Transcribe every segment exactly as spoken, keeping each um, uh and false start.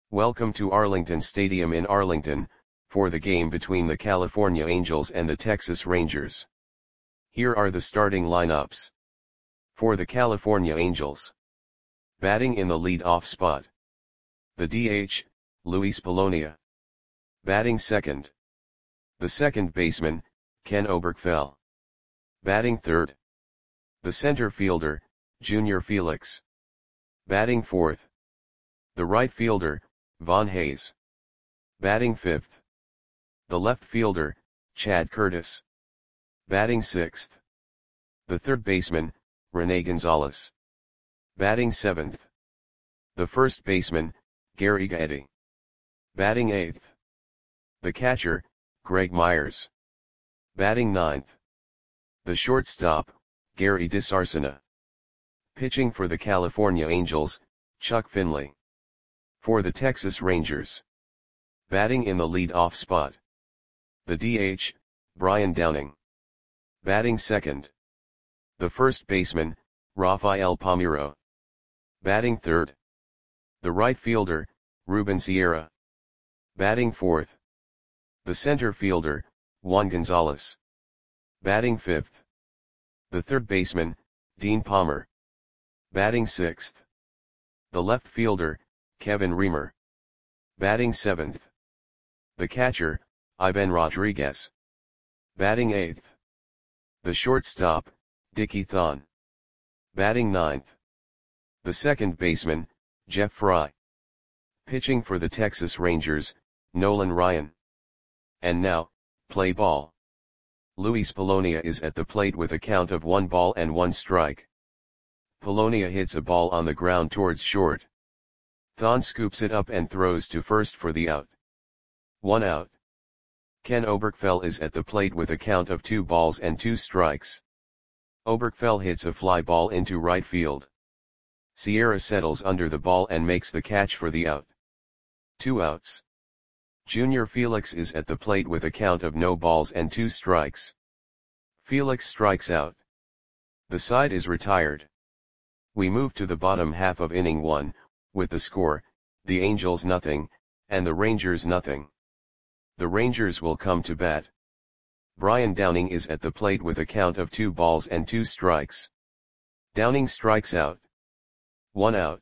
Welcome to Arlington Stadium in Arlington, for the game between the California Angels and the Texas Rangers. Here are the starting lineups. For the California Angels. Batting in the lead-off spot. The D H, Luis Polonia. Batting second. The second baseman, Ken Oberkfell. Batting third. The center fielder, Junior Felix. Batting fourth. The right fielder, Von Hayes. Batting fifth. The left fielder, Chad Curtis. Batting sixth. The third baseman, Rene Gonzalez. Batting seventh. The first baseman, Gary Gaetti. Batting eighth. The catcher, Greg Myers. Batting ninth. The shortstop, Gary DiSarcina. Pitching for the California Angels, Chuck Finley. For the Texas Rangers. Batting in the lead-off spot. The D H, Brian Downing. Batting second. The first baseman, Rafael Palmeiro. Batting third. The right fielder, Ruben Sierra. Batting fourth. The center fielder, Juan Gonzalez. Batting fifth. The third baseman, Dean Palmer. Batting sixth. The left fielder, Kevin Reamer. Batting seventh. The catcher, Ivan Rodriguez. Batting eighth. The shortstop, Dickie Thon. Batting ninth. The second baseman, Jeff Fry. Pitching for the Texas Rangers, Nolan Ryan. And now, play ball. Luis Polonia is at the plate with a count of one ball and one strike. Polonia hits a ball on the ground towards short. Thon scoops it up and throws to first for the out. One out. Ken Oberkfell is at the plate with a count of two balls and two strikes. Oberkfell hits a fly ball into right field. Sierra settles under the ball and makes the catch for the out. Two outs. Junior Felix is at the plate with a count of no balls and two strikes. Felix strikes out. The side is retired. We move to the bottom half of inning one, with the score, the Angels nothing, and the Rangers nothing. The Rangers will come to bat. Brian Downing is at the plate with a count of two balls and two strikes. Downing strikes out. One out.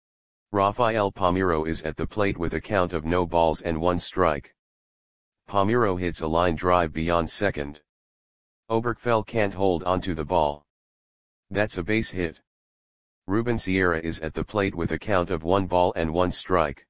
Rafael Palmeiro is at the plate with a count of no balls and one strike. Palmeiro hits a line drive beyond second. Oberkfell can't hold onto the ball. That's a base hit. Ruben Sierra is at the plate with a count of one ball and one strike.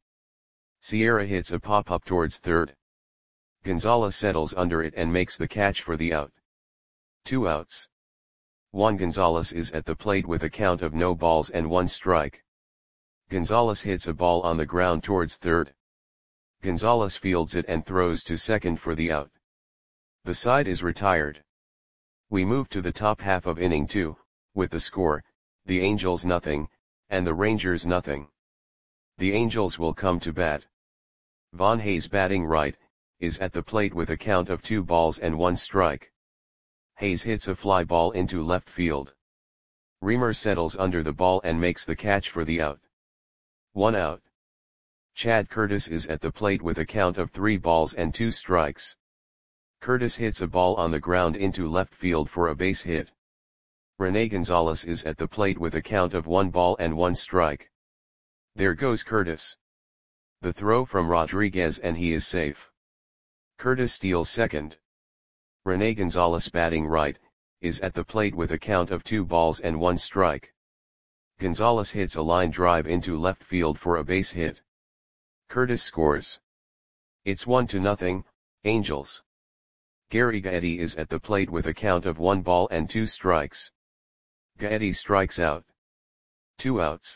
Sierra hits a pop-up towards third. Gonzalez settles under it and makes the catch for the out. Two outs. Juan Gonzalez is at the plate with a count of no balls and one strike. Gonzalez hits a ball on the ground towards third. Gonzalez fields it and throws to second for the out. The side is retired. We move to the top half of inning two, with the score, the Angels nothing, and the Rangers nothing. The Angels will come to bat. Von Hayes batting right, is at the plate with a count of two balls and one strike. Hayes hits a fly ball into left field. Reamer settles under the ball and makes the catch for the out. One out. Chad Curtis is at the plate with a count of three balls and two strikes. Curtis hits a ball on the ground into left field for a base hit. Rene Gonzalez is at the plate with a count of one ball and one strike. There goes Curtis. The throw from Rodriguez and he is safe. Curtis steals second. Rene Gonzalez batting right, is at the plate with a count of two balls and one strike. Gonzalez hits a line drive into left field for a base hit. Curtis scores. It's one to nothing, Angels. Gary Gaetti is at the plate with a count of one ball and two strikes. Gaetti strikes out. Two outs.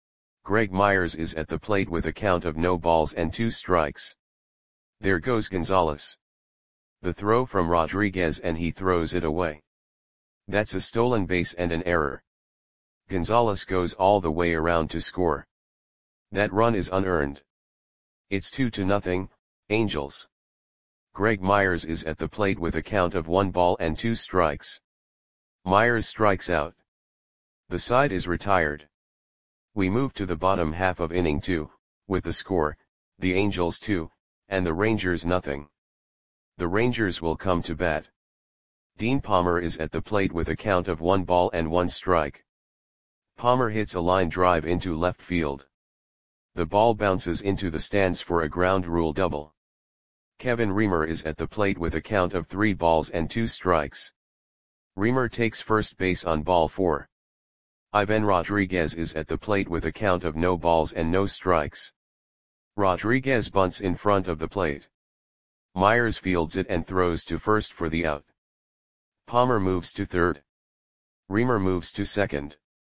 Greg Myers is at the plate with a count of no balls and two strikes. There goes Gonzalez. The throw from Rodriguez and he throws it away. That's a stolen base and an error. Gonzalez goes all the way around to score. That run is unearned. It's two to nothing, Angels. Greg Myers is at the plate with a count of one ball and two strikes. Myers strikes out. The side is retired. We move to the bottom half of inning two, with the score, the Angels two, and the Rangers nothing. The Rangers will come to bat. Dean Palmer is at the plate with a count of one ball and one strike. Palmer hits a line drive into left field. The ball bounces into the stands for a ground rule double. Kevin Reamer is at the plate with a count of three balls and two strikes. Reamer takes first base on ball four. Ivan Rodriguez is at the plate with a count of no balls and no strikes. Rodriguez bunts in front of the plate. Myers fields it and throws to first for the out. Palmer moves to third. Reamer moves to second.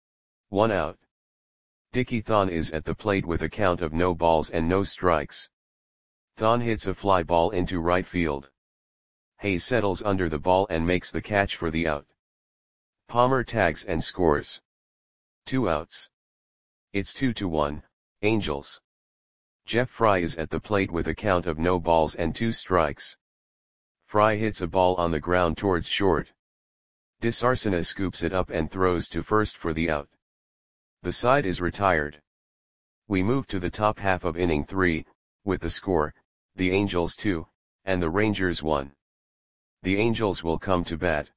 One out. Dickie Thon is at the plate with a count of no balls and no strikes. Thon hits a fly ball into right field. Hayes settles under the ball and makes the catch for the out. Palmer tags and scores. Two outs. It's two to one, Angels. Jeff Fry is at the plate with a count of no balls and two strikes. Fry hits a ball on the ground towards short. DeSarcina scoops it up and throws to first for the out. The side is retired. We move to the top half of inning three, with the score, the Angels two, and the Rangers one. The Angels will come to bat.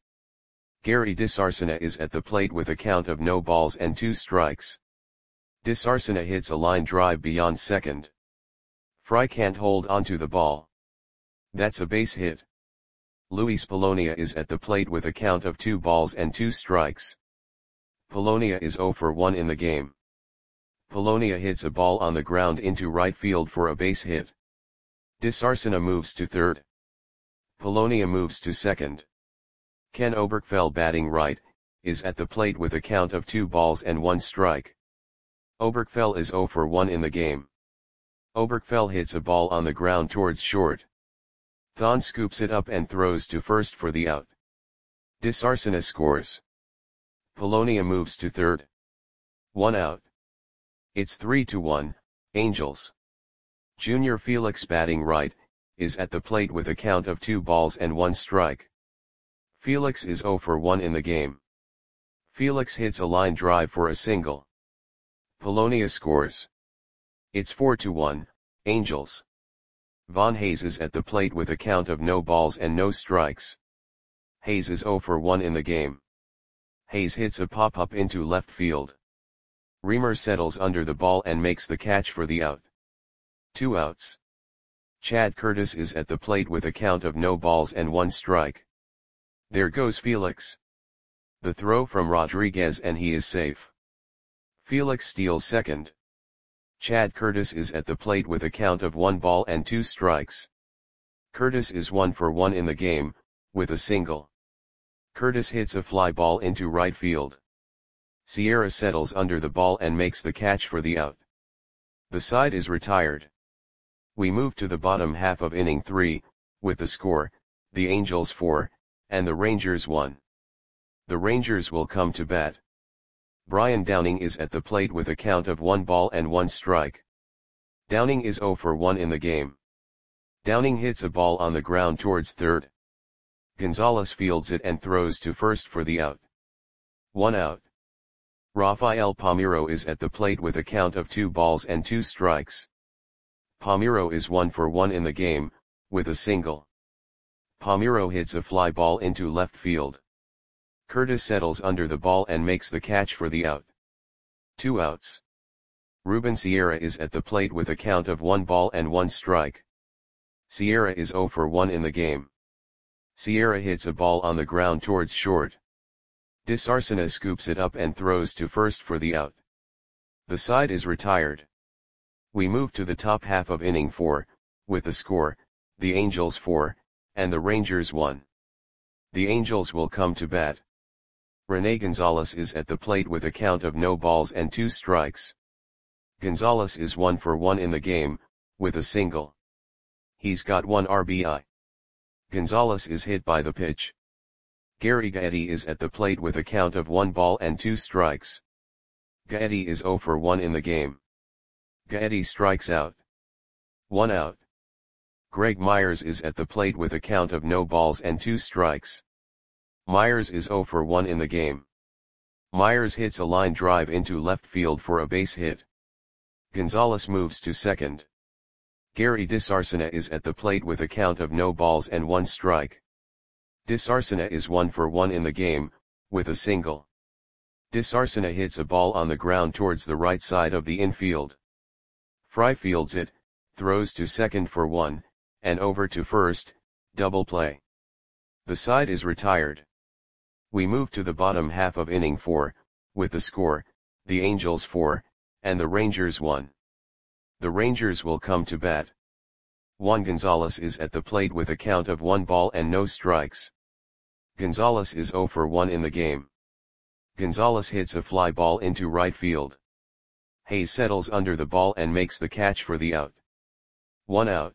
Gary DeSarcina is at the plate with a count of no balls and two strikes. DeSarcina hits a line drive beyond second. Fry can't hold onto the ball. That's a base hit. Luis Polonia is at the plate with a count of two balls and two strikes. Polonia is zero for one in the game. Polonia hits a ball on the ground into right field for a base hit. DeSarcina moves to third. Polonia moves to second. Ken Oberkfell, batting right, is at the plate with a count of two balls and one strike. Oberkfell is zero for one in the game. Oberkfell hits a ball on the ground towards short. Thon scoops it up and throws to first for the out. DeSarcina scores. Polonia moves to third. One out. It's three to one, Angels. Junior Felix, batting right, is at the plate with a count of two balls and one strike. Felix is zero for one in the game. Felix hits a line drive for a single. Polonia scores. It's four to one, Angels. Von Hayes is at the plate with a count of no balls and no strikes. Hayes is zero for one in the game. Hayes hits a pop-up into left field. Reamer settles under the ball and makes the catch for the out. Two outs. Chad Curtis is at the plate with a count of no balls and one strike. There goes Felix. The throw from Rodriguez and he is safe. Felix steals second. Chad Curtis is at the plate with a count of one ball and two strikes. Curtis is one for one in the game, with a single. Curtis hits a fly ball into right field. Sierra settles under the ball and makes the catch for the out. The side is retired. We move to the bottom half of inning three, with the score, the Angels four, and the Rangers one. The Rangers will come to bat. Brian Downing is at the plate with a count of one ball and one strike. Downing is zero for one in the game. Downing hits a ball on the ground towards third. Gonzalez fields it and throws to first for the out. One out. Rafael Palmeiro is at the plate with a count of two balls and two strikes. Palmeiro is one for one in the game, with a single. Palmeiro hits a fly ball into left field. Curtis settles under the ball and makes the catch for the out. Two outs. Ruben Sierra is at the plate with a count of one ball and one strike. Sierra is zero for one in the game. Sierra hits a ball on the ground towards short. DeSarcina scoops it up and throws to first for the out. The side is retired. We move to the top half of inning four, with the score, the Angels four, and the Rangers one. The Angels will come to bat. Rene Gonzalez is at the plate with a count of no balls and two strikes. Gonzalez is one for one in the game, with a single. He's got one R B I. Gonzalez is hit by the pitch. Gary Gaetti is at the plate with a count of one ball and two strikes. Gaetti is zero for one in the game. Gaetti strikes out. One out. Greg Myers is at the plate with a count of no balls and two strikes. Myers is zero for one in the game. Myers hits a line drive into left field for a base hit. Gonzalez moves to second. Gary Disarcina is at the plate with a count of no balls and one strike. Disarcina is one for one in the game, with a single. Disarcina hits a ball on the ground towards the right side of the infield. Fry fields it, throws to second for one, and over to first, double play. The side is retired. We move to the bottom half of inning four, with the score, the Angels four, and the Rangers one. The Rangers will come to bat. Juan Gonzalez is at the plate with a count of one ball and no strikes. Gonzalez is zero for one in the game. Gonzalez hits a fly ball into right field. Hayes settles under the ball and makes the catch for the out. One out.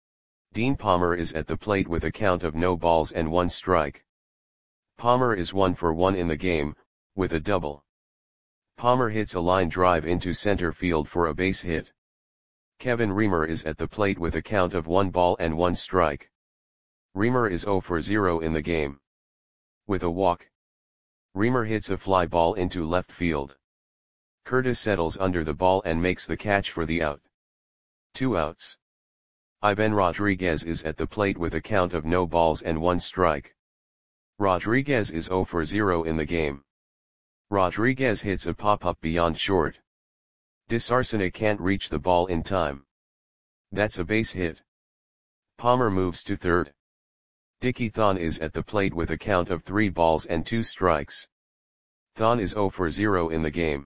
Dean Palmer is at the plate with a count of no balls and one strike. Palmer is one for one in the game, with a double. Palmer hits a line drive into center field for a base hit. Kevin Reamer is at the plate with a count of one ball and one strike. Reamer is zero for zero in the game. With a walk. Reamer hits a fly ball into left field. Curtis settles under the ball and makes the catch for the out. Two outs. Ivan Rodriguez is at the plate with a count of no balls and one strike. Rodriguez is zero for zero in the game. Rodriguez hits a pop-up beyond short. Disarcina can't reach the ball in time. That's a base hit. Palmer moves to third. Dickie Thon is at the plate with a count of three balls and two strikes. Thon is zero for zero in the game.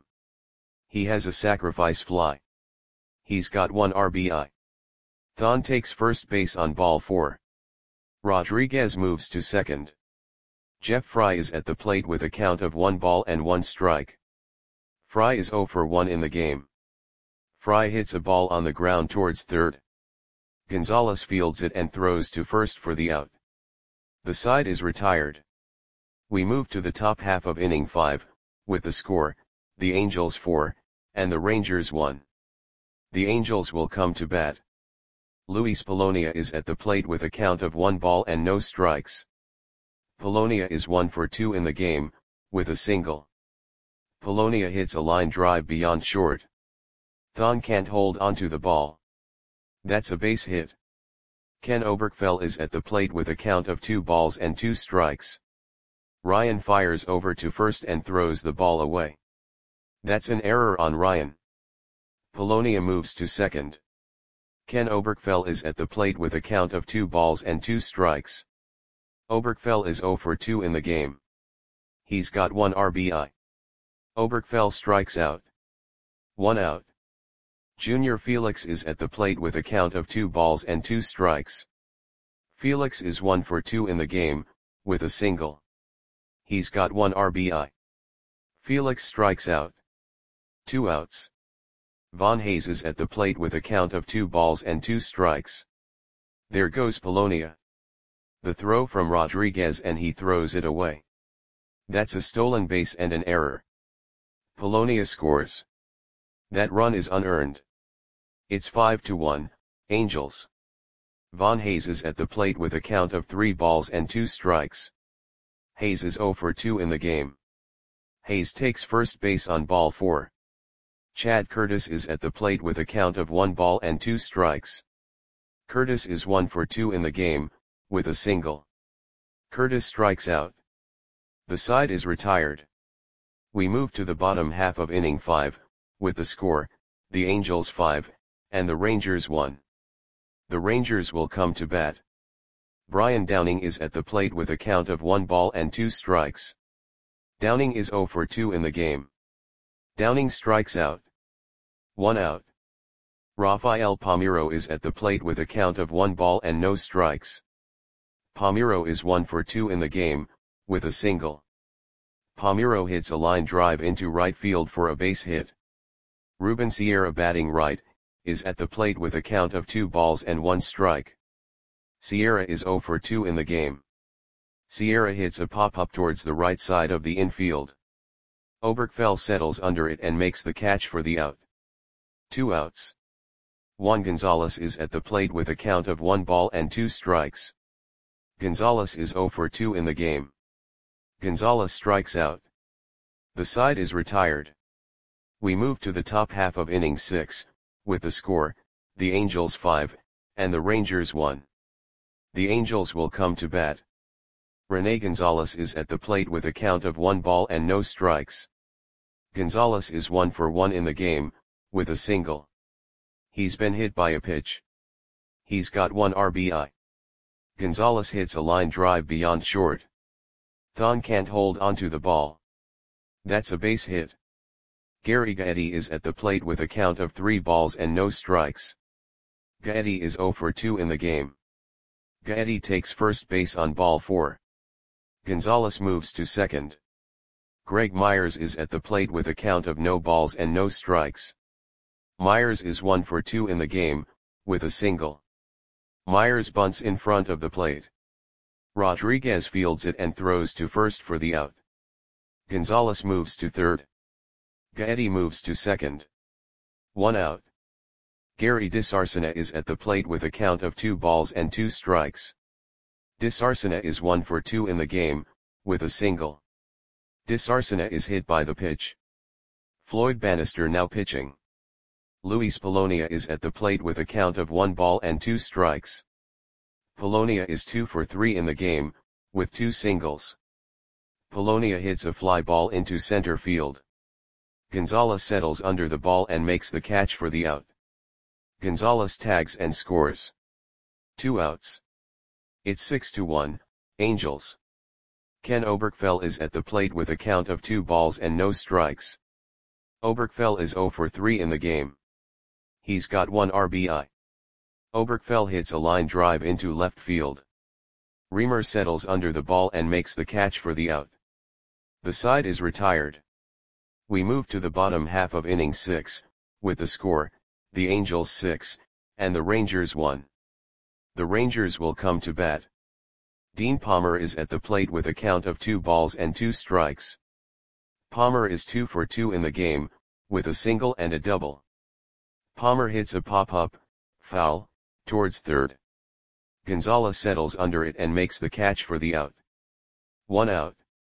He has a sacrifice fly. He's got one R B I. Thon takes first base on ball four. Rodriguez moves to second. Jeff Fry is at the plate with a count of one ball and one strike. Fry is zero for one in the game. Fry hits a ball on the ground towards third. Gonzalez fields it and throws to first for the out. The side is retired. We move to the top half of inning five, with the score, the Angels four, and the Rangers one. The Angels will come to bat. Luis Polonia is at the plate with a count of one ball and no strikes. Polonia is one for two in the game, with a single. Polonia hits a line drive beyond short. Thon can't hold onto the ball. That's a base hit. Ken Oberkfell is at the plate with a count of two balls and two strikes. Ryan fires over to first and throws the ball away. That's an error on Ryan. Polonia moves to second. Ken Oberkfell is at the plate with a count of two balls and two strikes. Oberkfell is zero for two in the game. He's got one R B I. Oberkfell strikes out. One out. Junior Felix is at the plate with a count of two balls and two strikes. Felix is one for two in the game, with a single. He's got one R B I. Felix strikes out. Two outs. Von Hayes is at the plate with a count of two balls and two strikes. There goes Polonia. The throw from Rodriguez and he throws it away. That's a stolen base and an error. Polonia scores. That run is unearned. It's five to one, Angels. Von Hayes is at the plate with a count of three balls and two strikes. Hayes is zero for two in the game. Hayes takes first base on ball four. Chad Curtis is at the plate with a count of one ball and two strikes. Curtis is one for two in the game, with a single. Curtis strikes out. The side is retired. We move to the bottom half of inning five, with the score, the Angels five, and the Rangers one. The Rangers will come to bat. Brian Downing is at the plate with a count of one ball and two strikes. Downing is zero for two in the game. Downing strikes out. One out. Rafael Palmeiro is at the plate with a count of one ball and no strikes. Palmeiro is one for two in the game, with a single. Palmeiro hits a line drive into right field for a base hit. Ruben Sierra, batting right, is at the plate with a count of two balls and one strike. Sierra is zero for two in the game. Sierra hits a pop-up towards the right side of the infield. Oberkfell settles under it and makes the catch for the out. Two outs. Juan Gonzalez is at the plate with a count of one ball and two strikes. Gonzalez is zero for two in the game. Gonzalez strikes out. The side is retired. We move to the top half of inning six, With the score, the Angels five, and the Rangers one. The Angels will come to bat. René Gonzalez is at the plate with a count of one ball and no strikes. Gonzalez is one for one in the game, with a single. He's been hit by a pitch. He's got one R B I. Gonzalez hits a line drive beyond short. Thon can't hold onto the ball. That's a base hit. Gary Gaetti is at the plate with a count of three balls and no strikes. Gaetti is zero for two in the game. Gaetti takes first base on ball four. Gonzalez moves to second. Greg Myers is at the plate with a count of no balls and no strikes. Myers is one for two in the game, with a single. Myers bunts in front of the plate. Rodriguez fields it and throws to first for the out. Gonzalez moves to third. Gaetti moves to second. One out. Gary DeSarcina is at the plate with a count of two balls and two strikes. DeSarcina is one for two in the game, with a single. DeSarcina is hit by the pitch. Floyd Bannister now pitching. Luis Polonia is at the plate with a count of one ball and two strikes. Polonia is two for three in the game, with two singles. Polonia hits a fly ball into center field. Gonzalez settles under the ball and makes the catch for the out. Gonzalez tags and scores. Two outs. It's six to one, Angels. Ken Oberkfell is at the plate with a count of two balls and no strikes. Oberkfell is zero for three in the game. He's got one R B I. Oberkfell hits a line drive into left field. Reamer settles under the ball and makes the catch for the out. The side is retired. We move to the bottom half of inning six, with the score, the Angels six, and the Rangers one. The Rangers will come to bat. Dean Palmer is at the plate with a count of two balls and two strikes. Palmer is two for two in the game, with a single and a double. Palmer hits a pop-up, foul, towards third. Gonzalez settles under it and makes the catch for the out. One out.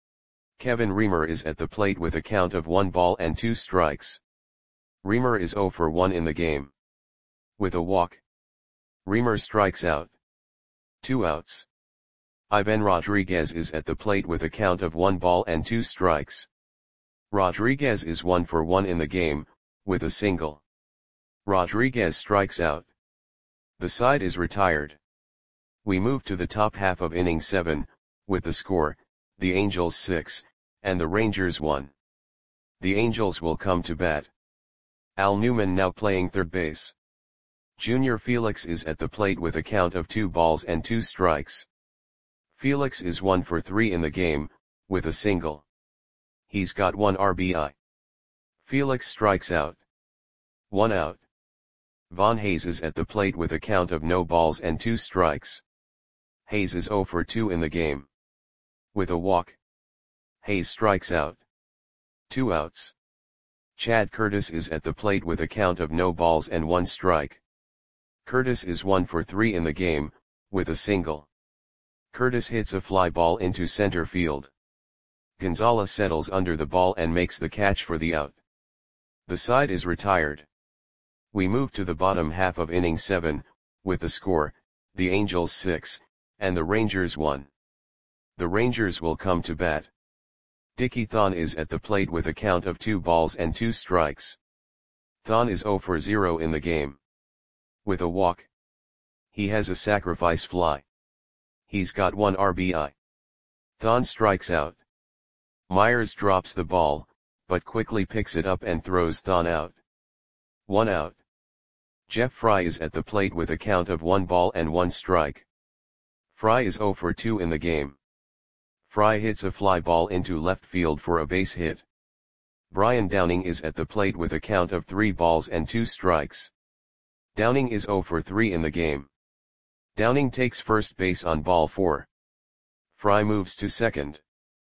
Kevin Reamer is at the plate with a count of one ball and two strikes. Reamer is zero for one in the game. With a walk. Reamer strikes out. Two outs. Ivan Rodriguez is at the plate with a count of one ball and two strikes. Rodriguez is one for one in the game, with a single. Rodriguez strikes out. The side is retired. We move to the top half of inning seven, with the score, the Angels six, and the Rangers one. The Angels will come to bat. Al Newman now playing third base. Junior Felix is at the plate with a count of two balls and two strikes. Felix is one for three in the game, with a single. He's got one R B I. Felix strikes out. One out. Von Hayes is at the plate with a count of no balls and two strikes. Hayes is zero for two in the game. With a walk. Hayes strikes out. Two outs. Chad Curtis is at the plate with a count of no balls and one strike. Curtis is one for three in the game, with a single. Curtis hits a fly ball into center field. Gonzalez settles under the ball and makes the catch for the out. The side is retired. We move to the bottom half of inning seven, with the score, the Angels six, and the Rangers one. The Rangers will come to bat. Dickie Thon is at the plate with a count of two balls and two strikes. Thon is zero for zero in the game. With a walk. He has a sacrifice fly. He's got one R B I. Thon strikes out. Myers drops the ball, but quickly picks it up and throws Thon out. One out. Jeff Fry is at the plate with a count of one ball and one strike. Fry is zero for two in the game. Fry hits a fly ball into left field for a base hit. Brian Downing is at the plate with a count of three balls and two strikes. Downing is zero for three in the game. Downing takes first base on ball four. Fry moves to second.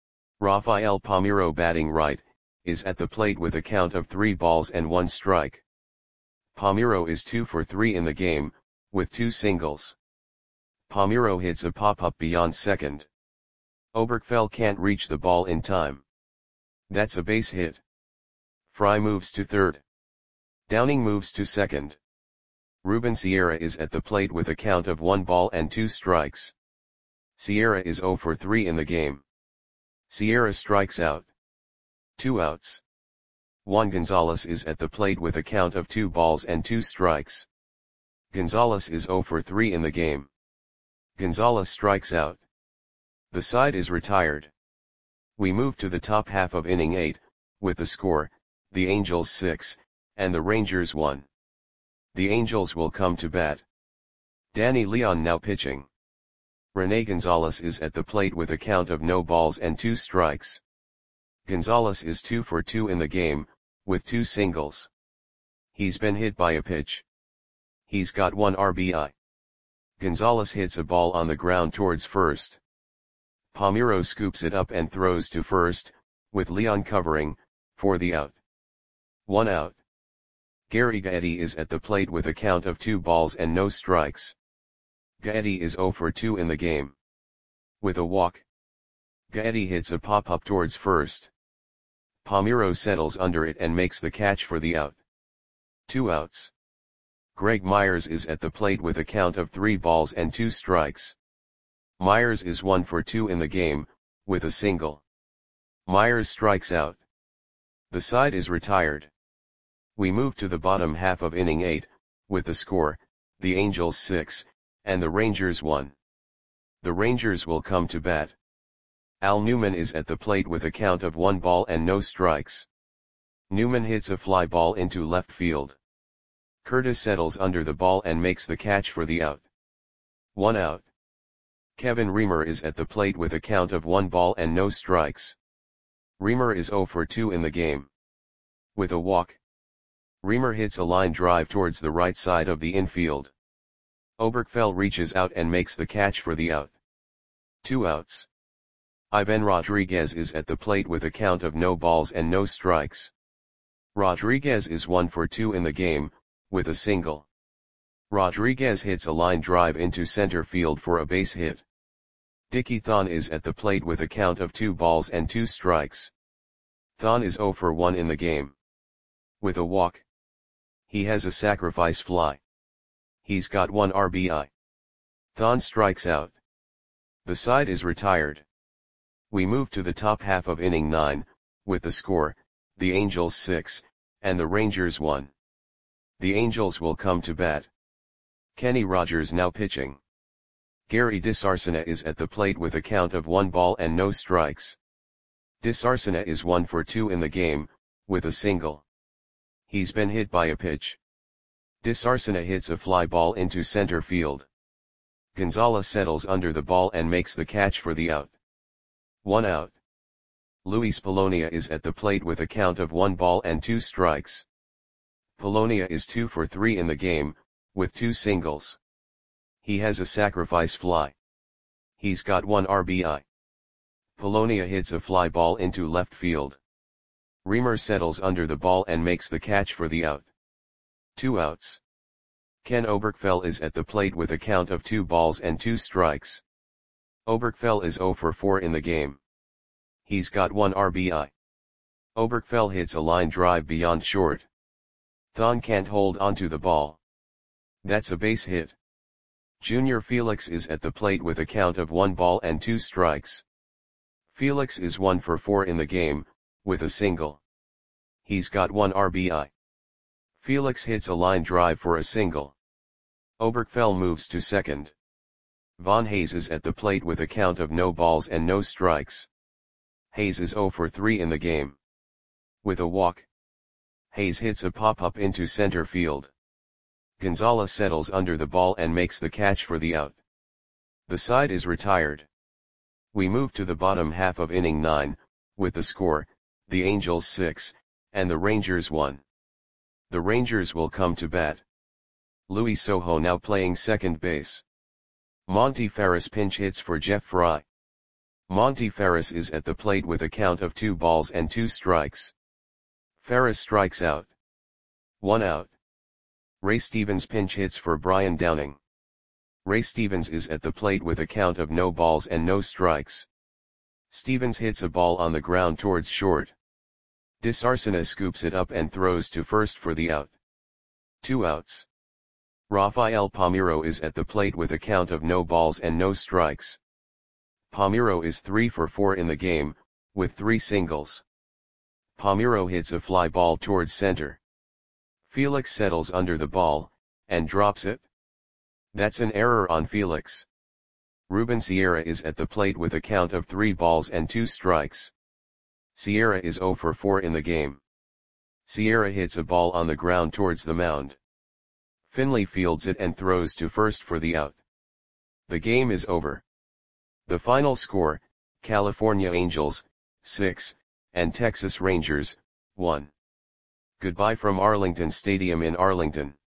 Rafael Palmeiro, batting right, is at the plate with a count of three balls and one strike. Palmeiro is two for three in the game, with two singles. Palmeiro hits a pop-up beyond second. Oberkfell can't reach the ball in time. That's a base hit. Fry moves to third. Downing moves to second. Ruben Sierra is at the plate with a count of one ball and two strikes. Sierra is zero for three in the game. Sierra strikes out. Two outs. Juan Gonzalez is at the plate with a count of two balls and two strikes. Gonzalez is zero for three in the game. Gonzalez strikes out. The side is retired. We move to the top half of inning eight, with the score, the Angels six, and the Rangers one. The Angels will come to bat. Danny Leon now pitching. Rene Gonzalez is at the plate with a count of no balls and two strikes. Gonzalez is two for two in the game, with two singles. He's been hit by a pitch. He's got one R B I. Gonzalez hits a ball on the ground towards first. Palmeiro scoops it up and throws to first, with Leon covering, for the out. One out. Gary Gaetti is at the plate with a count of two balls and no strikes. Gaetti is zero for two in the game. With a walk. Gaetti hits a pop-up towards first. Palmeiro settles under it and makes the catch for the out. Two outs. Greg Myers is at the plate with a count of three balls and two strikes. Myers is one for two in the game, with a single. Myers strikes out. The side is retired. We move to the bottom half of inning eight, with the score, the Angels six, and the Rangers one. The Rangers will come to bat. Al Newman is at the plate with a count of one ball and no strikes. Newman hits a fly ball into left field. Curtis settles under the ball and makes the catch for the out. One out. Kevin Reamer is at the plate with a count of one ball and no strikes. Reamer is zero for two in the game. With a walk. Reamer hits a line drive towards the right side of the infield. Oberkfell reaches out and makes the catch for the out. Two outs. Ivan Rodriguez is at the plate with a count of no balls and no strikes. Rodriguez is one for two in the game, with a single. Rodriguez hits a line drive into center field for a base hit. Dickie Thon is at the plate with a count of two balls and two strikes. Thon is zero for one in the game. With a walk. He has a sacrifice fly. He's got one R B I. Thon strikes out. The side is retired. We move to the top half of inning nine, with the score, the Angels six, and the Rangers one. The Angels will come to bat. Kenny Rogers now pitching. Gary DeSarcina is at the plate with a count of one ball and no strikes. DeSarcina is one for two in the game, with a single. He's been hit by a pitch. DeSarcina hits a fly ball into center field. Gonzalez settles under the ball and makes the catch for the out. One out. Luis Polonia is at the plate with a count of one ball and two strikes. Polonia is two for three in the game, with two singles. He has a sacrifice fly. He's got one R B I. Polonia hits a fly ball into left field. Reamer settles under the ball and makes the catch for the out. Two outs. Ken Oberkfell is at the plate with a count of two balls and two strikes. Oberkfell is zero for four in the game. He's got one R B I. Oberkfell hits a line drive beyond short. Thon can't hold onto the ball. That's a base hit. Junior Felix is at the plate with a count of one ball and two strikes. Felix is one for four in the game, with a single. He's got one R B I. Felix hits a line drive for a single. Oberkfell moves to second. Von Hayes is at the plate with a count of no balls and no strikes. Hayes is zero for three in the game. With a walk. Hayes hits a pop-up into center field. Gonzalez settles under the ball and makes the catch for the out. The side is retired. We move to the bottom half of inning nine, with the score, the Angels six, and the Rangers one. The Rangers will come to bat. Luis Sojo now playing second base. Monty Ferris pinch hits for Jeff Fry. Monty Ferris is at the plate with a count of two balls and two strikes. Ferris strikes out. One out. Ray Stevens pinch hits for Brian Downing. Ray Stevens is at the plate with a count of no balls and no strikes. Stevens hits a ball on the ground towards short. DeSarcina scoops it up and throws to first for the out. Two outs. Rafael Palmeiro is at the plate with a count of no balls and no strikes. Palmeiro is three for four in the game, with three singles. Palmeiro hits a fly ball towards center. Felix settles under the ball, and drops it. That's an error on Felix. Ruben Sierra is at the plate with a count of three balls and two strikes. Sierra is zero for four in the game. Sierra hits a ball on the ground towards the mound. Finley fields it and throws to first for the out. The game is over. The final score, California Angels, six, and Texas Rangers, one. Goodbye from Arlington Stadium in Arlington.